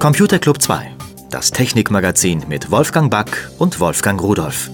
Computer Club 2, das Technikmagazin mit Wolfgang Back und Wolfgang Rudolph.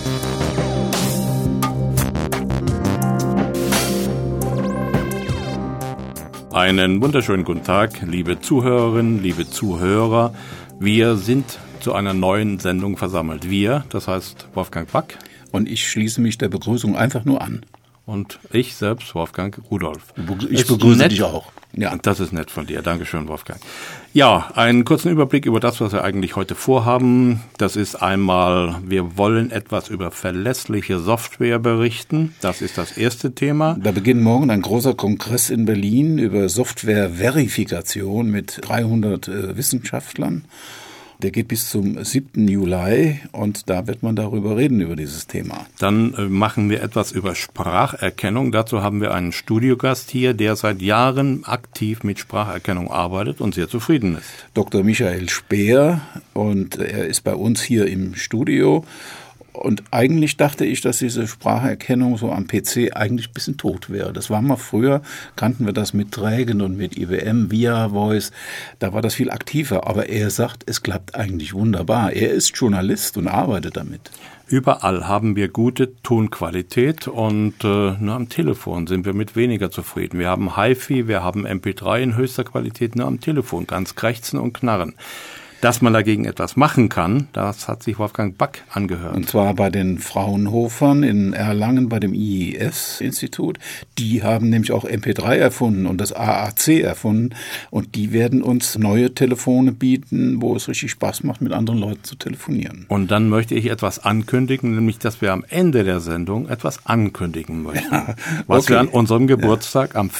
Einen wunderschönen guten Tag, liebe Zuhörerinnen, liebe Zuhörer. Wir sind zu einer neuen Sendung versammelt. Wir, das heißt Wolfgang Back. Und ich schließe mich der Begrüßung einfach nur an. Und ich selbst, Wolfgang Rudolph. Ich begrüße dich auch. Ja. Das ist nett von dir. Dankeschön, Wolfgang. Ja, einen kurzen Überblick über das, was wir eigentlich heute vorhaben. Das ist einmal, wir wollen etwas über verlässliche Software berichten. Das ist das erste Thema. Da beginnt morgen ein großer Kongress in Berlin über Software-Verifikation mit 300 Wissenschaftlern. Der geht bis zum 7. Juli und da wird man darüber reden, über dieses Thema. Dann machen wir etwas über Spracherkennung. Dazu haben wir einen Studiogast hier, der seit Jahren aktiv mit Spracherkennung arbeitet und sehr zufrieden ist. Dr. Michael Speer, und er ist bei uns hier im Studio. Und eigentlich dachte ich, dass diese Spracherkennung so am PC eigentlich ein bisschen tot wäre. Das war mal früher, kannten wir das mit Dragon und mit IBM, Via Voice, da war das viel aktiver. Aber er sagt, es klappt eigentlich wunderbar. Er ist Journalist und arbeitet damit. Überall haben wir gute Tonqualität und nur am Telefon sind wir mit weniger zufrieden. Wir haben HiFi, wir haben MP3 in höchster Qualität, nur am Telefon ganz krächzen und knarren. Dass man dagegen etwas machen kann, das hat sich Wolfgang Back angehört. Und zwar bei den Fraunhofern in Erlangen bei dem IIS-Institut. Die haben nämlich auch MP3 erfunden und das AAC erfunden. Und die werden uns neue Telefone bieten, wo es richtig Spaß macht, mit anderen Leuten zu telefonieren. Und dann möchte ich etwas ankündigen, nämlich, dass wir am Ende der Sendung etwas ankündigen möchten. Ja, okay. Was wir an unserem Geburtstag am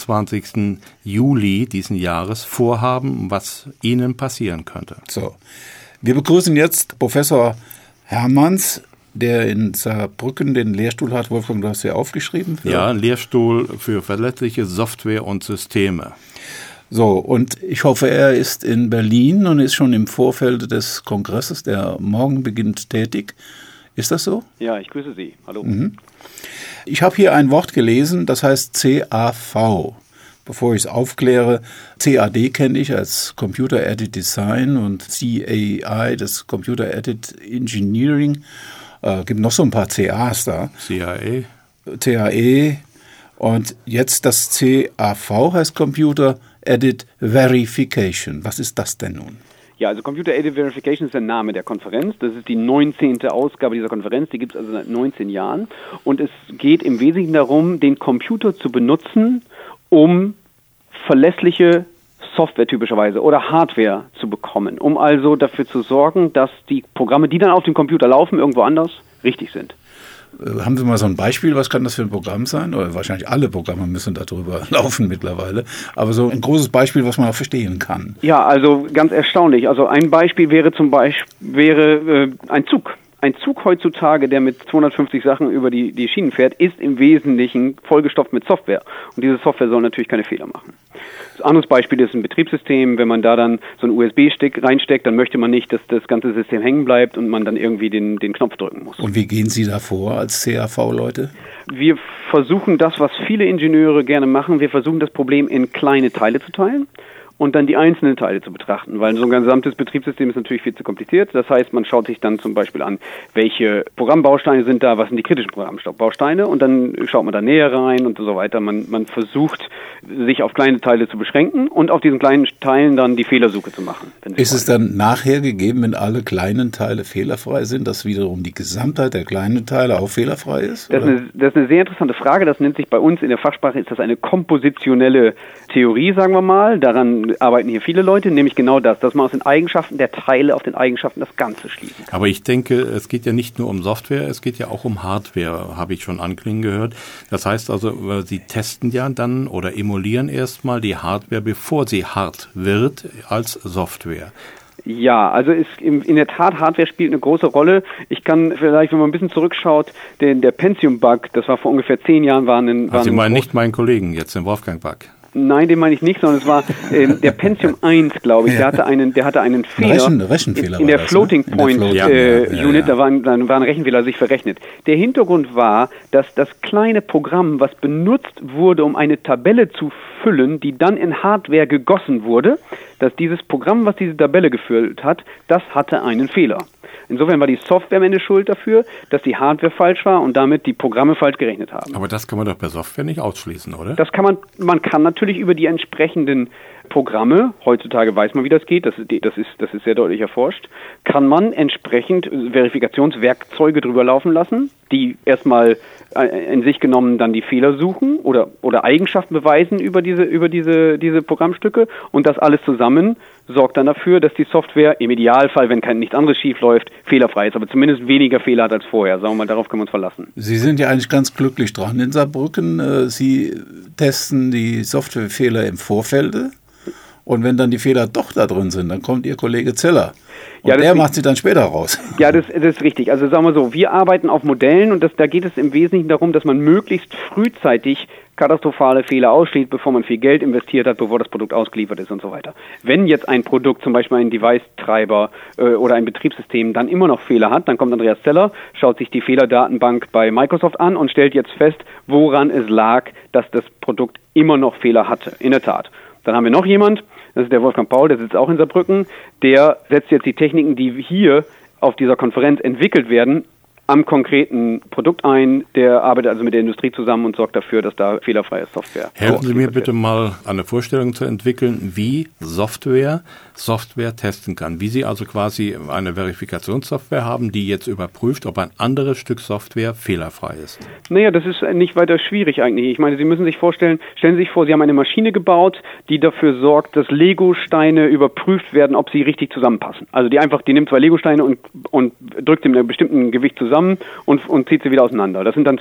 24. Juli diesen Jahres vorhaben, was Ihnen passieren könnte. So, wir begrüßen jetzt Professor Hermanns, der in Saarbrücken den Lehrstuhl hat. Wolfgang, du hast ja aufgeschrieben. Ja, Lehrstuhl für verlässliche Software und Systeme. So, und ich hoffe, er ist in Berlin und ist schon im Vorfeld des Kongresses, der morgen beginnt, tätig. Ist das so? Ja, ich grüße Sie. Hallo. Ich habe hier ein Wort gelesen, das heißt CAV. Bevor ich es aufkläre, CAD kenne ich als Computer Aided Design und CAI, das Computer Aided Engineering. Gibt noch so ein paar CAs da. CAE. Und jetzt das CAV heißt Computer Aided Verification. Was ist das denn nun? Ja, also Computer Aided Verification ist der Name der Konferenz. Das ist die 19. Ausgabe dieser Konferenz. Die gibt es also seit 19 Jahren. Und es geht im Wesentlichen darum, den Computer zu benutzen, um verlässliche Software typischerweise oder Hardware zu bekommen, um also dafür zu sorgen, dass die Programme, die dann auf dem Computer laufen, irgendwo anders, richtig sind. Haben Sie mal so ein Beispiel, was kann das für ein Programm sein? Oder wahrscheinlich alle Programme müssen darüber laufen mittlerweile. Aber so ein großes Beispiel, was man auch verstehen kann. Ja, also ganz erstaunlich. Also ein Beispiel wäre ein Zug. Ein Zug heutzutage, der mit 250 Sachen über die Schienen fährt, ist im Wesentlichen vollgestopft mit Software. Und diese Software soll natürlich keine Fehler machen. Ein anderes Beispiel ist ein Betriebssystem. Wenn man da dann so einen USB-Stick reinsteckt, dann möchte man nicht, dass das ganze System hängen bleibt und man dann irgendwie den Knopf drücken muss. Und wie gehen Sie da vor als CAV-Leute? Wir versuchen das, was viele Ingenieure gerne machen. Wir versuchen das Problem in kleine Teile zu teilen und dann die einzelnen Teile zu betrachten, weil so ein gesamtes Betriebssystem ist natürlich viel zu kompliziert. Das heißt, man schaut sich dann zum Beispiel an, welche Programmbausteine sind da, was sind die kritischen Programmbausteine und dann schaut man da näher rein und so weiter. Man versucht, sich auf kleine Teile zu beschränken und auf diesen kleinen Teilen dann die Fehlersuche zu machen. Ist es dann nachher gegeben, wenn alle kleinen Teile fehlerfrei sind, dass wiederum die Gesamtheit der kleinen Teile auch fehlerfrei ist? Das ist eine sehr interessante Frage. Das nennt sich bei uns in der Fachsprache, ist das eine kompositionelle Theorie, sagen wir mal. Daran arbeiten hier viele Leute, nämlich genau das, dass man aus den Eigenschaften der Teile auf den Eigenschaften das Ganze schließen kann. Aber ich denke, es geht ja nicht nur um Software, es geht ja auch um Hardware, habe ich schon anklingen gehört. Das heißt also, Sie testen ja dann oder emulieren erstmal die Hardware, bevor sie hart wird, als Software. Ja, also in der Tat, Hardware spielt eine große Rolle. Ich kann vielleicht, wenn man ein bisschen zurückschaut, der Pentium-Bug, das war vor ungefähr 10 Jahren, Sie meinen nicht meinen Kollegen jetzt, den Wolfgang Back? Nein, den meine ich nicht, sondern es war der Pentium 1, glaube ich. Der hatte einen Fehler Rechenfehler in der Floating Point Unit. Da war ein Rechenfehler sich verrechnet. Der Hintergrund war, dass das kleine Programm, was benutzt wurde, um eine Tabelle zu füllen, die dann in Hardware gegossen wurde, dass dieses Programm, was diese Tabelle gefüllt hat, das hatte einen Fehler. Insofern war die Software am Ende schuld dafür, dass die Hardware falsch war und damit die Programme falsch gerechnet haben. Aber das kann man doch bei Software nicht ausschließen, oder? Das kann man kann natürlich über die entsprechenden Programme, heutzutage weiß man, wie das geht, das ist sehr deutlich erforscht, kann man entsprechend Verifikationswerkzeuge drüber laufen lassen, die erstmal in sich genommen dann die Fehler suchen oder Eigenschaften beweisen über diese Programmstücke, und das alles zusammen sorgt dann dafür, dass die Software im Idealfall, wenn nichts anderes schief läuft, fehlerfrei ist, aber zumindest weniger Fehler hat als vorher. Sagen wir mal, darauf können wir uns verlassen. Sie sind ja eigentlich ganz glücklich dran in Saarbrücken. Sie testen die Softwarefehler im Vorfelde. Und wenn dann die Fehler doch da drin sind, dann kommt Ihr Kollege Zeller. Und ja, der macht sie dann später raus. Ja, das ist richtig. Also sagen wir so, wir arbeiten auf Modellen, und da geht es im Wesentlichen darum, dass man möglichst frühzeitig katastrophale Fehler ausschließt, bevor man viel Geld investiert hat, bevor das Produkt ausgeliefert ist und so weiter. Wenn jetzt ein Produkt, zum Beispiel ein Device-Treiber oder ein Betriebssystem, dann immer noch Fehler hat, dann kommt Andreas Zeller, schaut sich die Fehlerdatenbank bei Microsoft an und stellt jetzt fest, woran es lag, dass das Produkt immer noch Fehler hatte. In der Tat. Dann haben wir noch jemand, das ist der Wolfgang Paul, der sitzt auch in Saarbrücken, der setzt jetzt die Techniken, die hier auf dieser Konferenz entwickelt werden, am konkreten Produkt ein. Der arbeitet also mit der Industrie zusammen und sorgt dafür, dass da fehlerfreie Software. Helfen Sie mir bitte mal, eine Vorstellung zu entwickeln, wie Software testen kann. Wie Sie also quasi eine Verifikationssoftware haben, die jetzt überprüft, ob ein anderes Stück Software fehlerfrei ist. Naja, das ist nicht weiter schwierig eigentlich. Ich meine, Sie müssen sich vorstellen, stellen Sie sich vor, Sie haben eine Maschine gebaut, die dafür sorgt, dass Lego-Steine überprüft werden, ob sie richtig zusammenpassen. Also die nimmt 2 Lego-Steine und drückt sie mit einem bestimmten Gewicht zusammen und zieht sie wieder auseinander. Das sind dann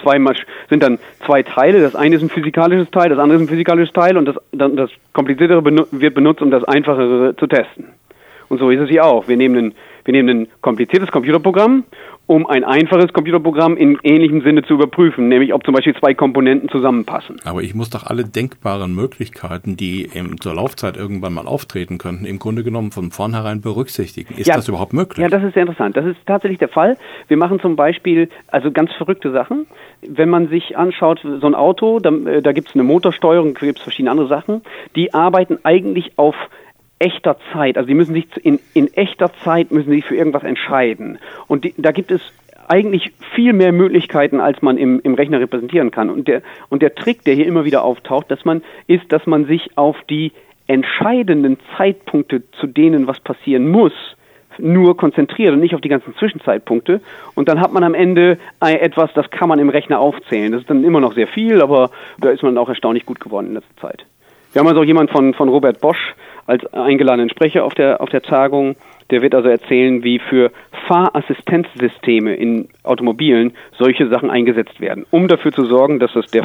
zwei Teile. Das eine ist ein physikalisches Teil, das andere ist ein physikalisches Teil, und das Kompliziertere wird benutzt, um das Einfachere zu testen. Und so ist es hier auch. Wir nehmen ein kompliziertes Computerprogramm, um ein einfaches Computerprogramm in ähnlichem Sinne zu überprüfen, nämlich ob zum Beispiel 2 Komponenten zusammenpassen. Aber ich muss doch alle denkbaren Möglichkeiten, die zur Laufzeit irgendwann mal auftreten könnten, im Grunde genommen von vornherein berücksichtigen. Ist das überhaupt möglich? Ja, das ist sehr interessant. Das ist tatsächlich der Fall. Wir machen zum Beispiel also ganz verrückte Sachen. Wenn man sich anschaut, so ein Auto, da gibt es eine Motorsteuerung, da gibt es verschiedene andere Sachen, die arbeiten eigentlich auf echter Zeit, also die müssen sich in echter Zeit müssen sie für irgendwas entscheiden. Und da gibt es eigentlich viel mehr Möglichkeiten, als man im Rechner repräsentieren kann. Und der Trick, der hier immer wieder auftaucht, dass man sich auf die entscheidenden Zeitpunkte, zu denen was passieren muss, nur konzentriert und nicht auf die ganzen Zwischenzeitpunkte. Und dann hat man am Ende etwas, das kann man im Rechner aufzählen. Das ist dann immer noch sehr viel, aber da ist man auch erstaunlich gut geworden in letzter Zeit. Wir haben also auch jemand von Robert Bosch als eingeladenen Sprecher auf der Tagung. Der wird also erzählen, wie für Fahrassistenzsysteme in Automobilen solche Sachen eingesetzt werden, um dafür zu sorgen, dass das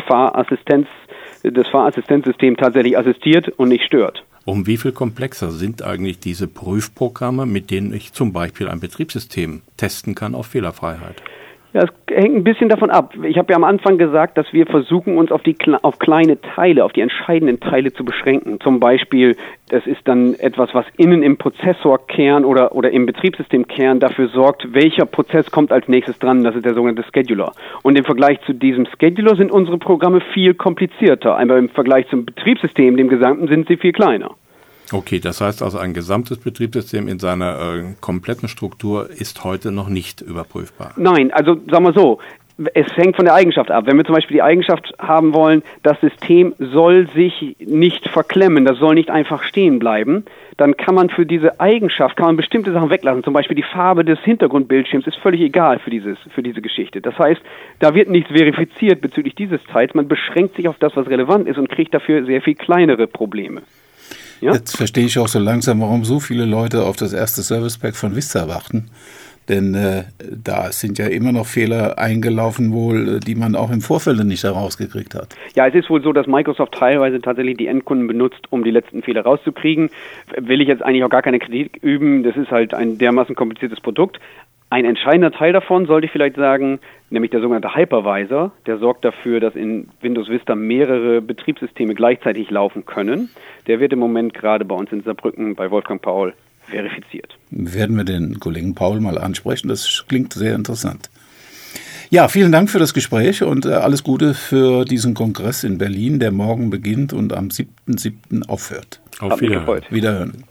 Fahrassistenzsystem tatsächlich assistiert und nicht stört. Um wie viel komplexer sind eigentlich diese Prüfprogramme, mit denen ich zum Beispiel ein Betriebssystem testen kann auf Fehlerfreiheit? Ja, es hängt ein bisschen davon ab. Ich habe ja am Anfang gesagt, dass wir versuchen, uns auf kleine Teile, auf die entscheidenden Teile zu beschränken. Zum Beispiel, das ist dann etwas, was innen im Prozessorkern oder im Betriebssystemkern dafür sorgt, welcher Prozess kommt als nächstes dran. Das ist der sogenannte Scheduler. Und im Vergleich zu diesem Scheduler sind unsere Programme viel komplizierter. Aber im Vergleich zum Betriebssystem, dem Gesamten, sind sie viel kleiner. Okay, das heißt also, ein gesamtes Betriebssystem in seiner kompletten Struktur ist heute noch nicht überprüfbar. Nein, also sagen wir so, es hängt von der Eigenschaft ab. Wenn wir zum Beispiel die Eigenschaft haben wollen, das System soll sich nicht verklemmen, das soll nicht einfach stehen bleiben, dann kann man für diese Eigenschaft bestimmte Sachen weglassen. Zum Beispiel die Farbe des Hintergrundbildschirms ist völlig egal für diese Geschichte. Das heißt, da wird nichts verifiziert bezüglich dieses Teils. Man beschränkt sich auf das, was relevant ist, und kriegt dafür sehr viel kleinere Probleme. Ja? Jetzt verstehe ich auch so langsam, warum so viele Leute auf das erste Service Pack von Vista warten. Denn da sind ja immer noch Fehler eingelaufen wohl, die man auch im Vorfeld nicht herausgekriegt hat. Ja, es ist wohl so, dass Microsoft teilweise tatsächlich die Endkunden benutzt, um die letzten Fehler rauszukriegen. Will ich jetzt eigentlich auch gar keine Kritik üben. Das ist halt ein dermaßen kompliziertes Produkt. Ein entscheidender Teil davon, sollte ich vielleicht sagen, nämlich der sogenannte Hypervisor, der sorgt dafür, dass in Windows Vista mehrere Betriebssysteme gleichzeitig laufen können. Der wird im Moment gerade bei uns in Saarbrücken bei Wolfgang Paul verifiziert. Werden wir den Kollegen Paul mal ansprechen, das klingt sehr interessant. Ja, vielen Dank für das Gespräch und alles Gute für diesen Kongress in Berlin, der morgen beginnt und am 7.7. aufhört. Auf Wiederhören. Wiederhören.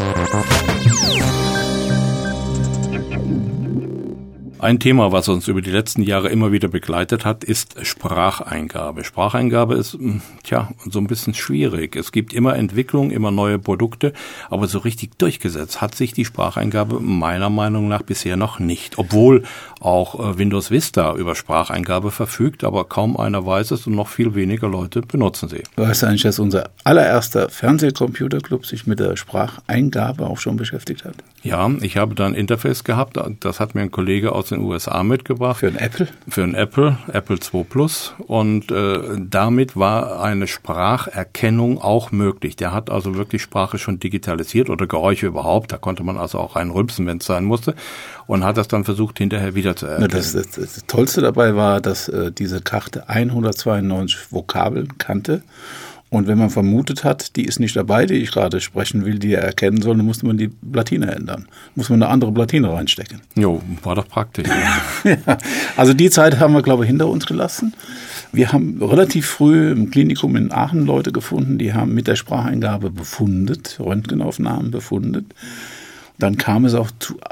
Ein Thema, was uns über die letzten Jahre immer wieder begleitet hat, ist Spracheingabe. Spracheingabe ist, so ein bisschen schwierig. Es gibt immer Entwicklung, immer neue Produkte, aber so richtig durchgesetzt hat sich die Spracheingabe meiner Meinung nach bisher noch nicht. Obwohl auch Windows Vista über Spracheingabe verfügt, aber kaum einer weiß es und noch viel weniger Leute benutzen sie. Weißt du eigentlich, dass unser allererster Fernsehcomputerclub sich mit der Spracheingabe auch schon beschäftigt hat? Ja, ich habe da ein Interface gehabt, das hat mir ein Kollege aus den USA mitgebracht. Für ein Apple? Für ein Apple II Plus. Und damit war eine Spracherkennung auch möglich. Der hat also wirklich Sprache schon digitalisiert oder Geräusche überhaupt. Da konnte man also auch reinrülpsen, wenn es sein musste. Und hat das dann versucht, hinterher wieder zu erkennen. Das Tollste dabei war, dass diese Karte 192 Vokabeln kannte. Und wenn man vermutet hat, die ist nicht dabei, die ich gerade sprechen will, die er erkennen soll, dann musste man die Platine ändern. Muss man eine andere Platine reinstecken. Jo, war doch praktisch. Ja, also die Zeit haben wir, glaube ich, hinter uns gelassen. Wir haben relativ früh im Klinikum in Aachen Leute gefunden, die haben mit der Spracheingabe befundet, Röntgenaufnahmen befundet. Dann kam es auch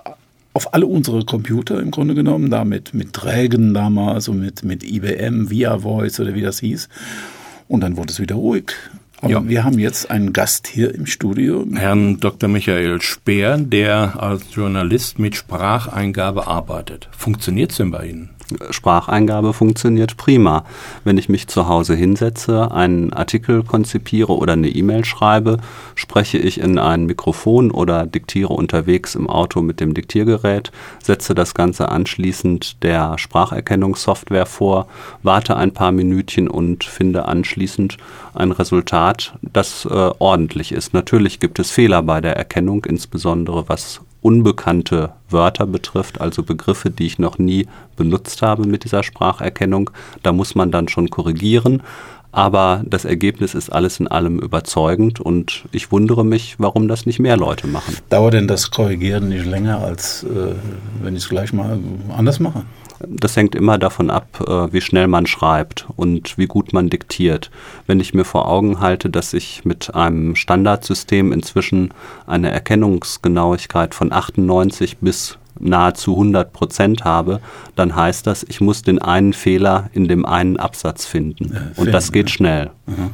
auf alle unsere Computer im Grunde genommen, damit mit Trägen damals und mit IBM, Via Voice oder wie das hieß. Und dann wurde es wieder ruhig. Aber wir haben jetzt einen Gast hier im Studio. Herrn Dr. Michael Speer, der als Journalist mit Spracheingabe arbeitet. Funktioniert es denn bei Ihnen? Spracheingabe funktioniert prima. Wenn ich mich zu Hause hinsetze, einen Artikel konzipiere oder eine E-Mail schreibe, spreche ich in ein Mikrofon oder diktiere unterwegs im Auto mit dem Diktiergerät, setze das Ganze anschließend der Spracherkennungssoftware vor, warte ein paar Minütchen und finde anschließend ein Resultat, das ordentlich ist. Natürlich gibt es Fehler bei der Erkennung, insbesondere was unbekannte Wörter betrifft, also Begriffe, die ich noch nie benutzt habe mit dieser Spracherkennung. Da muss man dann schon korrigieren. Aber das Ergebnis ist alles in allem überzeugend und ich wundere mich, warum das nicht mehr Leute machen. Dauert denn das Korrigieren nicht länger, als wenn ich es gleich mal anders mache? Das hängt immer davon ab, wie schnell man schreibt und wie gut man diktiert. Wenn ich mir vor Augen halte, dass ich mit einem Standardsystem inzwischen eine Erkennungsgenauigkeit von 98 bis nahezu 100% habe, dann heißt das, ich muss den einen Fehler in dem einen Absatz finden. Und das geht schnell. Mhm.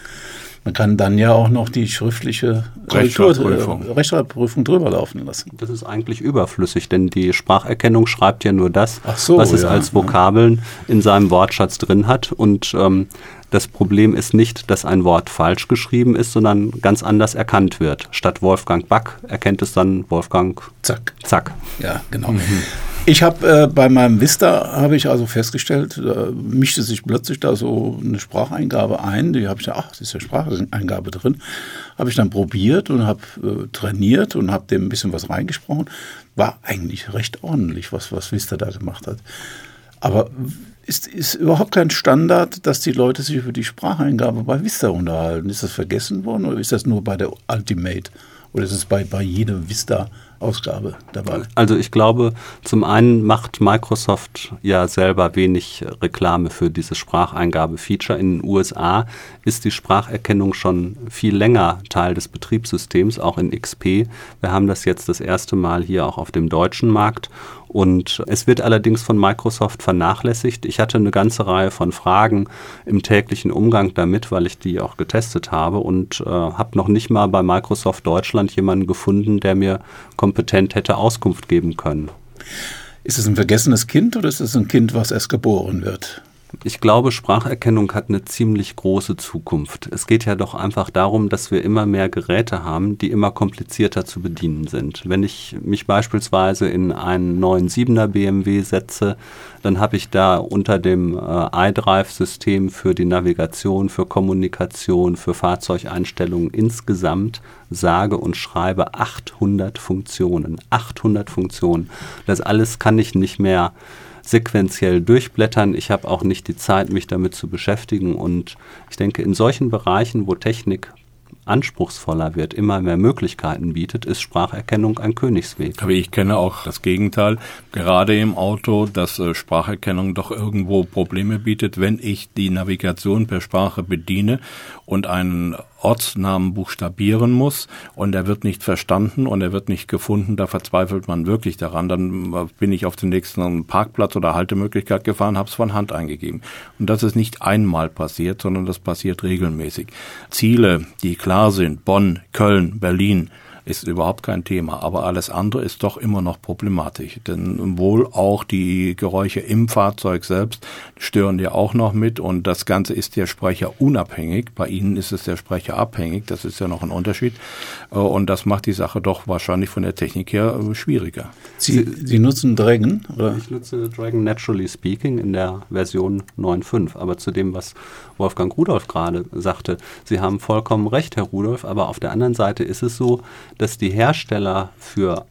Man kann dann ja auch noch die schriftliche Rechtschreibprüfung drüber laufen lassen. Das ist eigentlich überflüssig, denn die Spracherkennung schreibt ja nur das, was es als Vokabeln in seinem Wortschatz drin hat. Und das Problem ist nicht, dass ein Wort falsch geschrieben ist, sondern ganz anders erkannt wird. Statt Wolfgang Back erkennt es dann Wolfgang Zack. Ja, genau. Mhm. Ich habe bei meinem Vista habe ich also festgestellt, mischte sich plötzlich da so eine Spracheingabe ein. Die habe ich das ist ja Spracheingabe drin. Habe ich dann probiert und habe trainiert und habe dem ein bisschen was reingesprochen. War eigentlich recht ordentlich, was Vista da gemacht hat. Aber ist überhaupt kein Standard, dass die Leute sich über die Spracheingabe bei Vista unterhalten. Ist das vergessen worden oder ist das nur bei der Ultimate? Oder ist es bei jeder Vista-Ausgabe dabei? Also ich glaube, zum einen macht Microsoft ja selber wenig Reklame für dieses Spracheingabe-Feature. In den USA ist die Spracherkennung schon viel länger Teil des Betriebssystems, auch in XP. Wir haben das jetzt das erste Mal hier auch auf dem deutschen Markt. Und es wird allerdings von Microsoft vernachlässigt. Ich hatte eine ganze Reihe von Fragen im täglichen Umgang damit, weil ich die auch getestet habe und habe noch nicht mal bei Microsoft Deutschland jemanden gefunden, der mir kompetent hätte Auskunft geben können. Ist es ein vergessenes Kind oder ist es ein Kind, was erst geboren wird? Ich glaube, Spracherkennung hat eine ziemlich große Zukunft. Es geht ja doch einfach darum, dass wir immer mehr Geräte haben, die immer komplizierter zu bedienen sind. Wenn ich mich beispielsweise in einen neuen 7er BMW setze, dann habe ich da unter dem iDrive-System für die Navigation, für Kommunikation, für Fahrzeugeinstellungen insgesamt sage und schreibe 800 Funktionen. 800 Funktionen. Das alles kann ich nicht mehr sequenziell durchblättern. Ich habe auch nicht die Zeit, mich damit zu beschäftigen. Und ich denke, in solchen Bereichen, wo Technik anspruchsvoller wird, immer mehr Möglichkeiten bietet, ist Spracherkennung ein Königsweg. Aber ich kenne auch das Gegenteil, gerade im Auto, dass Spracherkennung doch irgendwo Probleme bietet, wenn ich die Navigation per Sprache bediene und einen Ortsnamen buchstabieren muss und er wird nicht verstanden und er wird nicht gefunden, da verzweifelt man wirklich daran. Dann bin ich auf den nächsten Parkplatz oder Haltemöglichkeit gefahren, habe es von Hand eingegeben. Und das ist nicht einmal passiert, sondern das passiert regelmäßig. Ziele, die klar sind, Bonn, Köln, Berlin, ist überhaupt kein Thema, aber alles andere ist doch immer noch problematisch, denn wohl auch die Geräusche im Fahrzeug selbst stören ja auch noch mit und das Ganze ist der Sprecher unabhängig, bei Ihnen ist es der Sprecher abhängig, das ist ja noch ein Unterschied und das macht die Sache doch wahrscheinlich von der Technik her schwieriger. Sie nutzen Dragon, oder? Ich nutze Dragon Naturally Speaking in der Version 9.5, aber zu dem, was Wolfgang Rudolph gerade sagte, Sie haben vollkommen recht, Herr Rudolph, aber auf der anderen Seite ist es so, dass die Hersteller für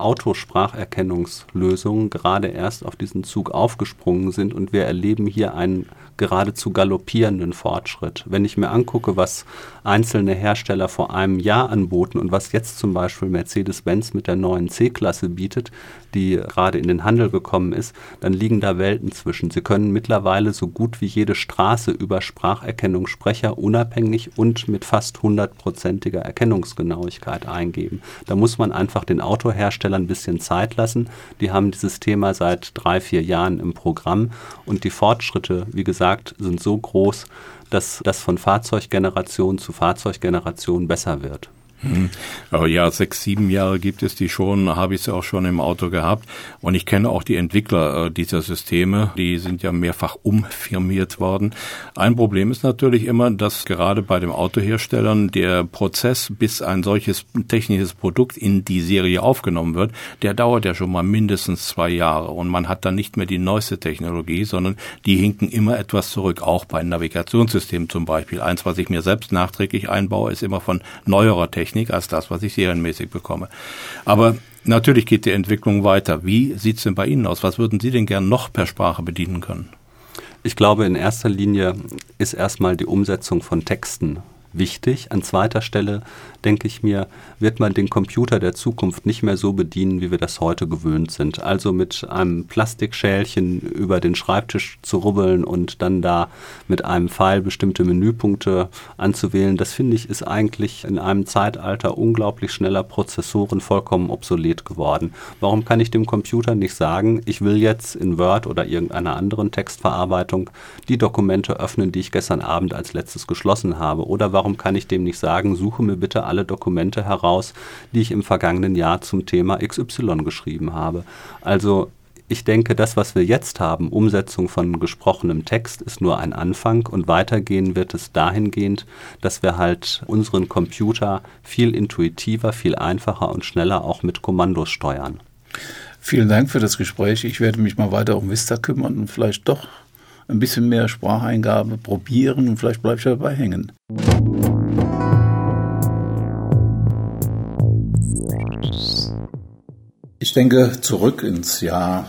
Autospracherkennungslösungen gerade erst auf diesen Zug aufgesprungen sind und wir erleben hier einen geradezu galoppierenden Fortschritt. Wenn ich mir angucke, was einzelne Hersteller vor einem Jahr anboten und was jetzt zum Beispiel Mercedes-Benz mit der neuen C-Klasse bietet, die gerade in den Handel gekommen ist, dann liegen da Welten zwischen. Sie können mittlerweile so gut wie jede Straße über Spracherkennung Sprecher unabhängig und mit fast 100%iger Erkennungsgenauigkeit eingeben. Da muss man einfach den Autoherstellern ein bisschen Zeit lassen. Die haben dieses Thema seit 3-4 Jahren im Programm und die Fortschritte, wie gesagt, sind so groß, dass das von Fahrzeuggeneration zu Fahrzeuggeneration besser wird. Aber ja, 6-7 Jahre gibt es die schon, habe ich sie auch schon im Auto gehabt. Und ich kenne auch die Entwickler dieser Systeme, die sind ja mehrfach umfirmiert worden. Ein Problem ist natürlich immer, dass gerade bei den Autoherstellern der Prozess, bis ein solches technisches Produkt in die Serie aufgenommen wird, der dauert ja schon mal mindestens 2 Jahre. Und man hat dann nicht mehr die neueste Technologie, sondern die hinken immer etwas zurück, auch bei Navigationssystemen zum Beispiel. Eins, was ich mir selbst nachträglich einbaue, ist immer von neuerer Technik als das, was ich serienmäßig bekomme. Aber natürlich geht die Entwicklung weiter. Wie sieht es denn bei Ihnen aus? Was würden Sie denn gern noch per Sprache bedienen können? Ich glaube, in erster Linie ist erstmal die Umsetzung von Texten wichtig. An zweiter Stelle, denke ich mir, wird man den Computer der Zukunft nicht mehr so bedienen, wie wir das heute gewöhnt sind. Also mit einem Plastikschälchen über den Schreibtisch zu rubbeln und dann da mit einem Pfeil bestimmte Menüpunkte anzuwählen, das finde ich, ist eigentlich in einem Zeitalter unglaublich schneller Prozessoren vollkommen obsolet geworden. Warum kann ich dem Computer nicht sagen, ich will jetzt in Word oder irgendeiner anderen Textverarbeitung die Dokumente öffnen, die ich gestern Abend als letztes geschlossen habe? Oder warum kann ich dem nicht sagen, suche mir bitte alle Dokumente heraus, die ich im vergangenen Jahr zum Thema XY geschrieben habe? Also ich denke, das, was wir jetzt haben, Umsetzung von gesprochenem Text, ist nur ein Anfang und weitergehen wird es dahingehend, dass wir halt unseren Computer viel intuitiver, viel einfacher und schneller auch mit Kommandos steuern. Vielen Dank für das Gespräch. Ich werde mich mal weiter um Vista kümmern und vielleicht doch ein bisschen mehr Spracheingabe probieren und vielleicht bleibe ich dabei hängen. Ich denke zurück ins Jahr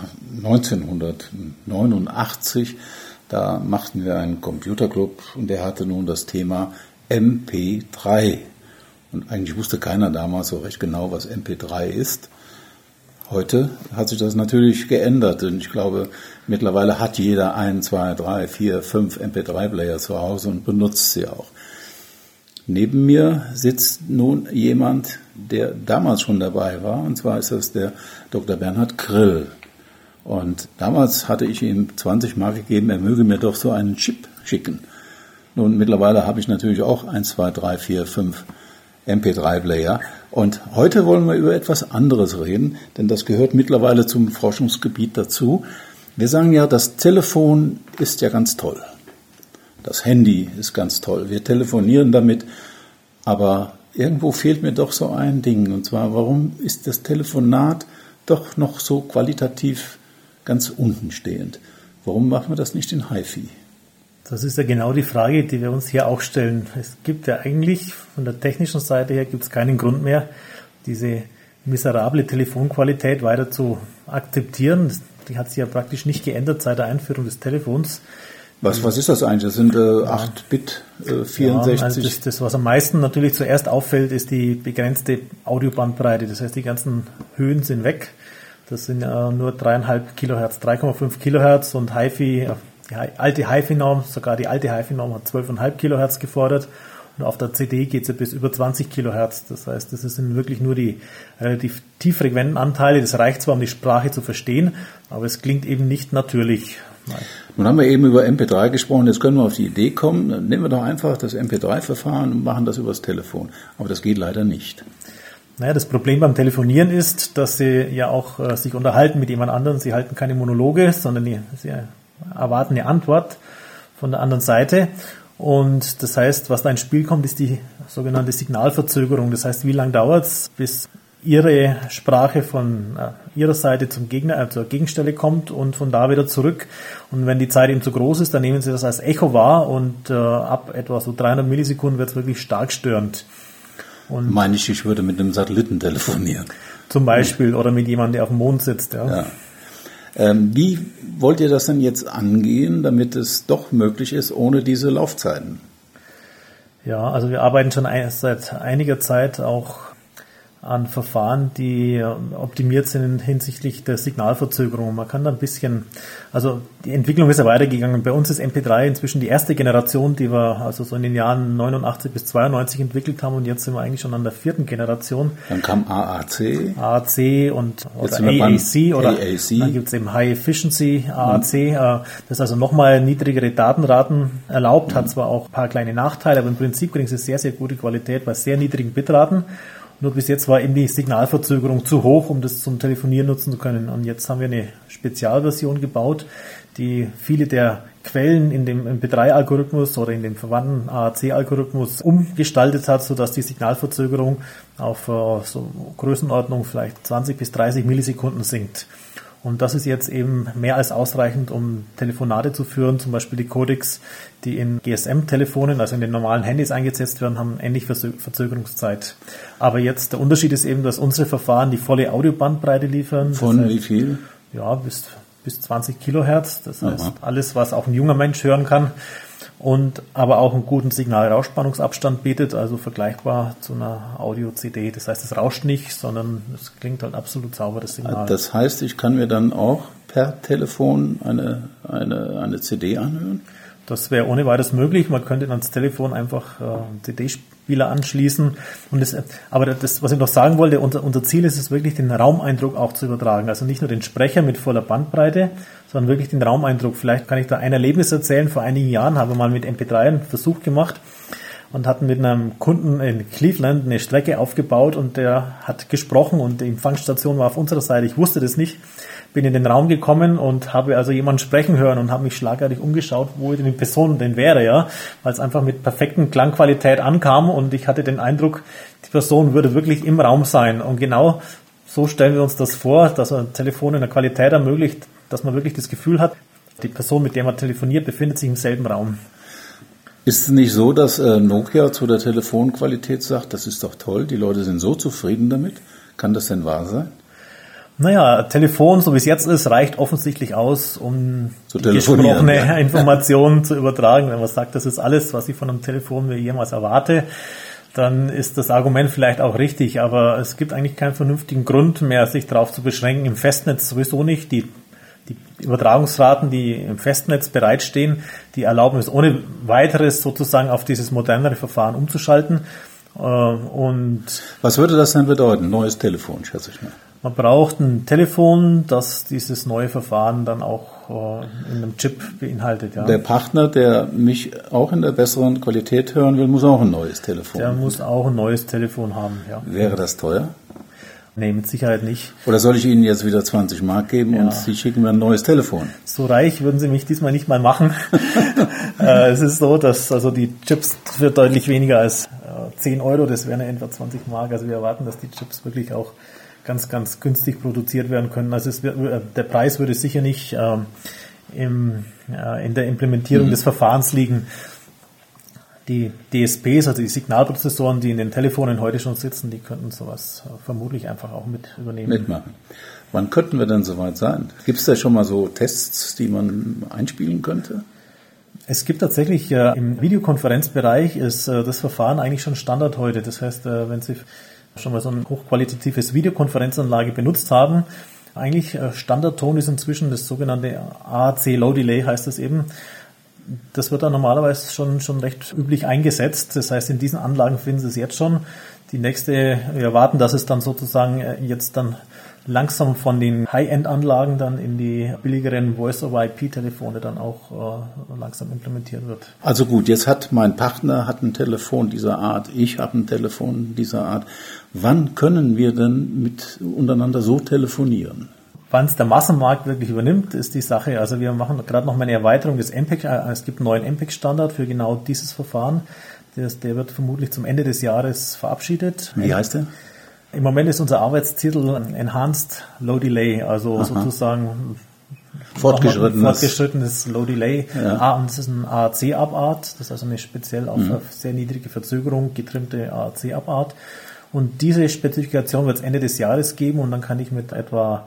1989. Da machten wir einen Computerclub und der hatte nun das Thema MP3. Und eigentlich wusste keiner damals so recht genau, was MP3 ist. Heute hat sich das natürlich geändert und ich glaube, mittlerweile hat jeder 1, 2, 3, 4, 5 MP3-Player zu Hause und benutzt sie auch. Neben mir sitzt nun jemand, der damals schon dabei war, und zwar ist das der Dr. Bernhard Grill. Und damals hatte ich ihm 20 Mark gegeben, er möge mir doch so einen Chip schicken. Nun, mittlerweile habe ich natürlich auch 1, 2, 3, 4, 5 MP3-Player. Und heute wollen wir über etwas anderes reden, denn das gehört mittlerweile zum Forschungsgebiet dazu. Wir sagen ja, das Telefon ist ja ganz toll. Das Handy ist ganz toll. Wir telefonieren damit, aber irgendwo fehlt mir doch so ein Ding. Und zwar, warum ist das Telefonat doch noch so qualitativ ganz unten stehend? Warum machen wir das nicht in HiFi? Das ist ja genau die Frage, die wir uns hier auch stellen. Es gibt ja eigentlich, von der technischen Seite her, gibt es keinen Grund mehr, diese miserable Telefonqualität weiter zu akzeptieren. Die hat sich ja praktisch nicht geändert seit der Einführung des Telefons. Was ist das eigentlich? Das sind 8-Bit 64. Ja, also das, was am meisten natürlich zuerst auffällt, ist die begrenzte Audiobandbreite. Das heißt, die ganzen Höhen sind weg. Das sind nur 3,5 Kilohertz, 3,5 Kilohertz und HiFi, die alte HiFi-Norm, sogar die alte HiFi-Norm hat 12,5 Kilohertz gefordert. Und auf der CD geht es ja bis über 20 Kilohertz. Das heißt, das sind wirklich nur die relativ tieffrequenten Anteile. Das reicht zwar, um die Sprache zu verstehen, aber es klingt eben nicht natürlich. Nun haben wir eben über MP3 gesprochen, jetzt können wir auf die Idee kommen, nehmen wir doch einfach das MP3-Verfahren und machen das übers Telefon. Aber das geht leider nicht. Naja, das Problem beim Telefonieren ist, dass Sie ja auch sich unterhalten mit jemand anderem. Sie halten keine Monologe, sondern Sie erwarten eine Antwort von der anderen Seite. Und das heißt, was da ins Spiel kommt, ist die sogenannte Signalverzögerung. Das heißt, wie lange dauert es, bis Ihre Sprache von Ihrer Seite zum Gegner, zur Gegenstelle kommt und von da wieder zurück. Und wenn die Zeit eben zu groß ist, dann nehmen Sie das als Echo wahr und ab etwa so 300 Millisekunden wird es wirklich stark störend. Und meine ich würde mit einem Satelliten telefonieren. Zum Beispiel oder mit jemandem, der auf dem Mond sitzt. Ja. Wie wollt ihr das denn jetzt angehen, damit es doch möglich ist, ohne diese Laufzeiten? Ja, also wir arbeiten schon seit einiger Zeit auch an Verfahren, die optimiert sind hinsichtlich der Signalverzögerung. Man kann da ein bisschen, also die Entwicklung ist ja weitergegangen. Bei uns ist MP3 inzwischen die erste Generation, die wir also so in den Jahren 89 bis 92 entwickelt haben und jetzt sind wir eigentlich schon an der 4. Generation. Dann kam AAC. AAC und oder AAC oder AAC. Dann gibt es eben High Efficiency AAC, das also nochmal niedrigere Datenraten erlaubt, hat zwar auch ein paar kleine Nachteile, aber im Prinzip kriegen sie sehr, sehr gute Qualität bei sehr niedrigen Bitraten. Nur bis jetzt war eben die Signalverzögerung zu hoch, um das zum Telefonieren nutzen zu können. Und jetzt haben wir eine Spezialversion gebaut, die viele der Quellen in dem MP3-Algorithmus oder in dem verwandten AAC-Algorithmus umgestaltet hat, sodass die Signalverzögerung auf so Größenordnung vielleicht 20 bis 30 Millisekunden sinkt. Und das ist jetzt eben mehr als ausreichend, um Telefonate zu führen. Zum Beispiel die Codecs, die in GSM-Telefonen, also in den normalen Handys eingesetzt werden, haben ähnlich Verzögerungszeit. Aber jetzt der Unterschied ist eben, dass unsere Verfahren die volle Audiobandbreite liefern. Von das heißt, wie viel? Ja, bis 20 Kilohertz. Das heißt, alles, was auch ein junger Mensch hören kann. Und aber auch einen guten Signal-Rausspannungsabstand bietet, also vergleichbar zu einer Audio-CD. Das heißt, es rauscht nicht, sondern es klingt halt absolut sauber, das Signal. Das heißt, ich kann mir dann auch per Telefon eine CD anhören? Das wäre ohne weiteres möglich. Man könnte ans Telefon einfach einen CD-Spieler anschließen. Aber das, was ich noch sagen wollte, unser Ziel ist es wirklich, den Raumeindruck auch zu übertragen. Also nicht nur den Sprecher mit voller Bandbreite, sondern wirklich den Raumeindruck. Vielleicht kann ich da ein Erlebnis erzählen. Vor einigen Jahren haben wir mal mit MP3 einen Versuch gemacht und hatten mit einem Kunden in Cleveland eine Strecke aufgebaut und der hat gesprochen und die Empfangsstation war auf unserer Seite. Ich wusste das nicht. Bin in den Raum gekommen und habe also jemanden sprechen hören und habe mich schlagartig umgeschaut, wo denn die Person denn wäre, ja, weil es einfach mit perfekten Klangqualität ankam und ich hatte den Eindruck, die Person würde wirklich im Raum sein. Und genau so stellen wir uns das vor, dass ein Telefon in der Qualität ermöglicht, dass man wirklich das Gefühl hat, die Person, mit der man telefoniert, befindet sich im selben Raum. Ist es nicht so, dass Nokia zu der Telefonqualität sagt, das ist doch toll, die Leute sind so zufrieden damit? Kann das denn wahr sein? Naja, Telefon, so wie es jetzt ist, reicht offensichtlich aus, um die gesprochene Informationen zu übertragen. Wenn man sagt, das ist alles, was ich von einem Telefon mir jemals erwarte, dann ist das Argument vielleicht auch richtig. Aber es gibt eigentlich keinen vernünftigen Grund mehr, sich darauf zu beschränken. Im Festnetz sowieso nicht. Die Übertragungsraten, die im Festnetz bereitstehen, die erlauben es ohne weiteres sozusagen auf dieses modernere Verfahren umzuschalten. Und was würde das denn bedeuten? Neues Telefon, schätze ich mal. Man braucht ein Telefon, das dieses neue Verfahren dann auch in einem Chip beinhaltet. Ja. Der Partner, der mich auch in der besseren Qualität hören will, muss auch ein neues Telefon haben. Der muss auch ein neues Telefon haben, ja. Wäre das teuer? Nee, mit Sicherheit nicht. Oder soll ich Ihnen jetzt wieder 20 Mark geben und Sie schicken mir ein neues Telefon? So reich würden Sie mich diesmal nicht mal machen. Es ist so, dass also die Chips für deutlich weniger als 10 €, das wären ja etwa 20 Mark. Also wir erwarten, dass die Chips wirklich auch ganz, ganz günstig produziert werden können. Also der Preis würde sicher nicht in der Implementierung des Verfahrens liegen. Die DSPs, also die Signalprozessoren, die in den Telefonen heute schon sitzen, die könnten sowas vermutlich einfach auch mit übernehmen. Mitmachen. Wann könnten wir denn soweit sein? Gibt es da schon mal so Tests, die man einspielen könnte? Es gibt tatsächlich im Videokonferenzbereich ist das Verfahren eigentlich schon Standard heute. Das heißt, wenn Sie schon mal so ein hochqualitatives Videokonferenzanlage benutzt haben, eigentlich Standardton ist inzwischen das sogenannte AAC Low Delay, heißt das eben. Das wird dann normalerweise schon recht üblich eingesetzt. Das heißt, in diesen Anlagen finden Sie es jetzt schon. Die nächste, wir erwarten, dass es dann sozusagen jetzt dann langsam von den High-End-Anlagen dann in die billigeren Voice-over-IP-Telefone dann auch langsam implementiert wird. Also gut, jetzt hat mein Partner ein Telefon dieser Art, ich habe ein Telefon dieser Art. Wann können wir denn untereinander so telefonieren? Wann es der Massenmarkt wirklich übernimmt, ist die Sache. Also wir machen gerade noch mal eine Erweiterung des MPEG. Es gibt einen neuen MPEG-Standard für genau dieses Verfahren. Der wird vermutlich zum Ende des Jahres verabschiedet. Wie heißt der? Im Moment ist unser Arbeitstitel Enhanced Low Delay, also sozusagen fortgeschrittenes Low Delay. Ja. Und das ist ein AAC-Abart, das ist also eine speziell auf sehr niedrige Verzögerung getrimmte AAC-Abart. Und diese Spezifikation wird es Ende des Jahres geben und dann kann ich mit etwa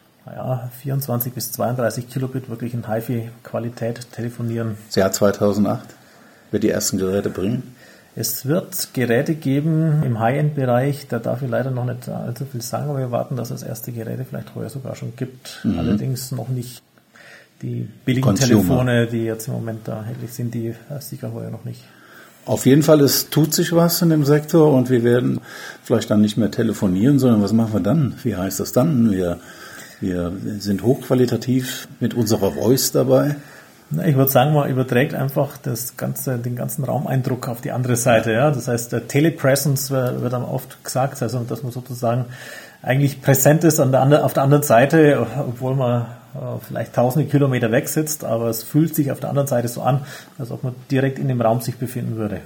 24 bis 32 Kilobit wirklich in HiFi-Qualität telefonieren. Das Jahr 2008 wird die ersten Geräte bringen? Es wird Geräte geben im High-End-Bereich, da darf ich leider noch nicht allzu viel sagen, aber wir warten, dass es erste Geräte vielleicht heuer sogar schon gibt. Allerdings noch nicht die billigen Telefone, die jetzt im Moment da erhältlich sind, die sicher heuer noch nicht. Auf jeden Fall, es tut sich was in dem Sektor und wir werden vielleicht dann nicht mehr telefonieren, sondern was machen wir dann? Wie heißt das dann? Wir sind hochqualitativ mit unserer Voice dabei. Ich würde sagen, man überträgt einfach den ganzen Raumeindruck auf die andere Seite. Ja? Das heißt, der Telepresence wird dann oft gesagt, also dass man sozusagen eigentlich präsent ist auf der anderen Seite, obwohl man vielleicht tausende Kilometer weg sitzt, aber es fühlt sich auf der anderen Seite so an, als ob man direkt in dem Raum sich befinden würde.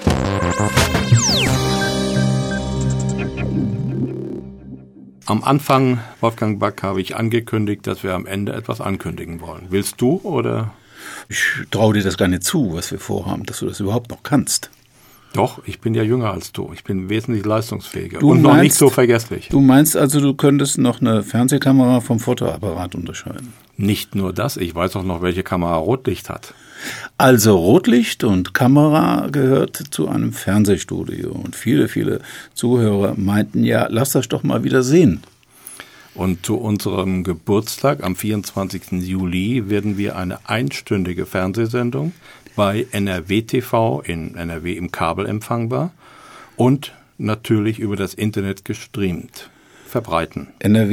Am Anfang, Wolfgang Back, habe ich angekündigt, dass wir am Ende etwas ankündigen wollen. Willst du oder? Ich traue dir das gar nicht zu, was wir vorhaben, dass du das überhaupt noch kannst. Doch, ich bin ja jünger als du. Ich bin wesentlich leistungsfähiger und noch nicht so vergesslich. Du meinst also, du könntest noch eine Fernsehkamera vom Fotoapparat unterscheiden? Nicht nur das, ich weiß auch noch, welche Kamera Rotlicht hat. Also Rotlicht und Kamera gehört zu einem Fernsehstudio. Und viele, viele Zuhörer meinten, ja, lass das doch mal wieder sehen. Und zu unserem Geburtstag am 24. Juli werden wir eine einstündige Fernsehsendung bei NRW TV in NRW im Kabel empfangbar und natürlich über das Internet gestreamt verbreiten.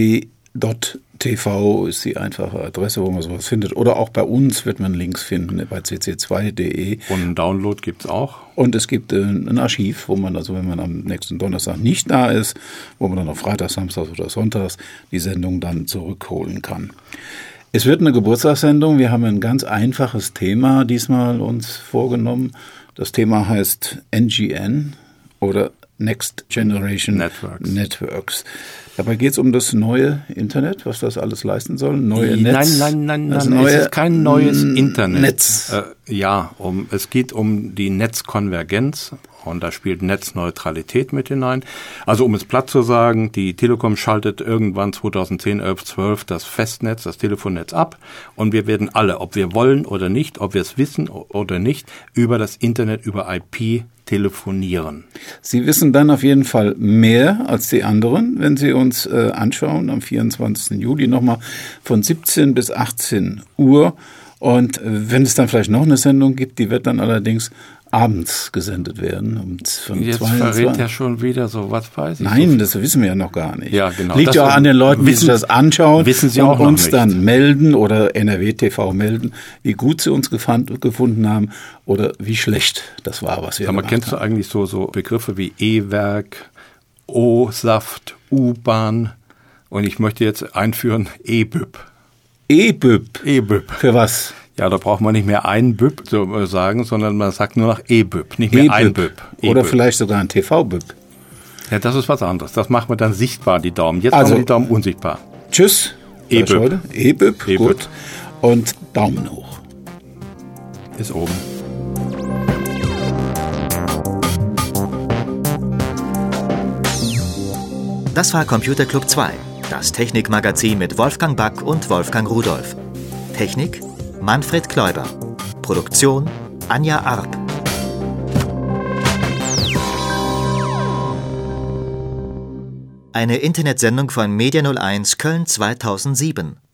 NRW.tv ist die einfache Adresse, wo man sowas findet. Oder auch bei uns wird man Links finden bei cc2.de. Und einen Download gibt's auch. Und es gibt ein Archiv, wo man also, wenn man am nächsten Donnerstag nicht da ist, wo man dann auf Freitag, Samstag oder Sonntags die Sendung dann zurückholen kann. Es wird eine Geburtstagssendung. Wir haben ein ganz einfaches Thema diesmal uns vorgenommen. Das Thema heißt NGN oder Next Generation Networks. Dabei geht es um das neue Internet, was das alles leisten soll. Nein, es ist kein neues Internet. Netz. Es geht um die Netzkonvergenz und da spielt Netzneutralität mit hinein. Also um es platt zu sagen, die Telekom schaltet irgendwann 2010, 11, 12 das Festnetz, das Telefonnetz ab und wir werden alle, ob wir wollen oder nicht, ob wir es wissen oder nicht, über das Internet, über IP telefonieren. Sie wissen dann auf jeden Fall mehr als die anderen, wenn Sie uns anschauen am 24. Juli nochmal von 17 bis 18 Uhr. Und wenn es dann vielleicht noch eine Sendung gibt, die wird dann allerdings abends gesendet werden. Jetzt verrät er schon wieder so, was weiß ich. Nein, das wissen wir ja noch gar nicht. Ja, genau. Liegt ja auch an den Leuten, die sich das anschauen wissen Sie und auch noch uns nicht. dann melden oder NRW TV melden, wie gut sie uns gefunden haben oder wie schlecht das war, was wir gemacht haben. Kennst du eigentlich so Begriffe wie E-Werk, O-Saft, U-Bahn und ich möchte jetzt einführen E-Büb. E-Büb? E-Büb. Für was? Ja, da braucht man nicht mehr ein Büb so sagen, sondern man sagt nur noch E-Büb, nicht mehr E-Büb. ein Büb. Oder vielleicht sogar ein TV-Büb. Ja, das ist was anderes. Das machen wir dann sichtbar, die Daumen. Jetzt machen wir die Daumen unsichtbar. Tschüss. E-Büb. E-Büb, gut. Und Daumen hoch. Ist oben. Das war Computer Club 2, das Technikmagazin mit Wolfgang Back und Wolfgang Rudolph. Technik Manfred Kläuber. Produktion Anja Arp. Eine Internetsendung von Media 01 Köln 2007.